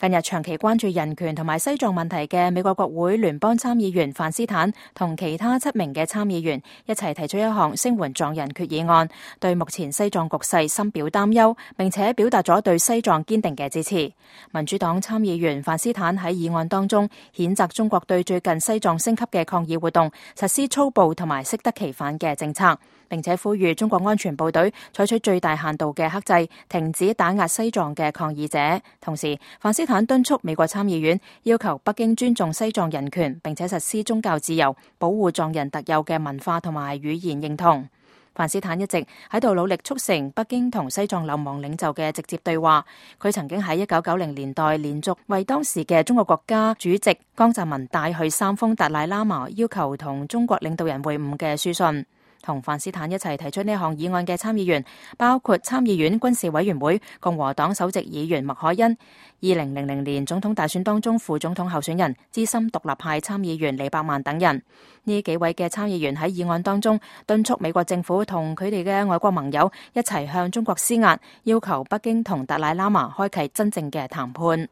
近日長期關注人權同埋西藏問題嘅美國國會聯邦參議員范斯坦同其他7名嘅參議員一齊提出一項聲援藏人決議案，對目前西藏局勢深表擔憂，並且表達咗對西藏堅定嘅支持。民主黨參議員范斯坦喺議案當中譴責中國對最近西藏升級嘅抗議活動實施粗暴同埋適得其反嘅政策，並且呼籲中國安全部隊採取最大限度嘅克制，停止打壓西藏嘅抗議者。同時，范斯坦敦促美國參議院要求北京尊重西藏人權，並且實施宗教自由，保護藏人特有嘅文化同埋語言認同。范斯坦一直喺度努力促成北京同西藏流亡領袖嘅直接對話。佢曾經喺1990年代連續為當時嘅中國國家主席江澤民帶去3封達賴喇嘛要求同中國領導人會晤嘅書信。同范斯坦一齊提出呢項議案嘅參議員包括參議院軍事委員會共和黨首席議員麥凱恩、2000年總統大選當中副總統候選人資深獨立派參議員李伯曼等人。呢幾位嘅參議員喺議案當中敦促美國政府同佢哋嘅外國盟友一齊向中國施壓，要求北京同達賴喇嘛開啟真正嘅談判。